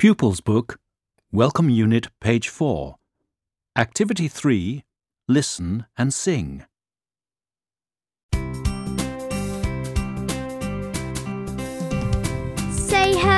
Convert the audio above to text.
Pupils Book, Welcome Unit, page 4. Activity 3, Listen and Sing. Say hello.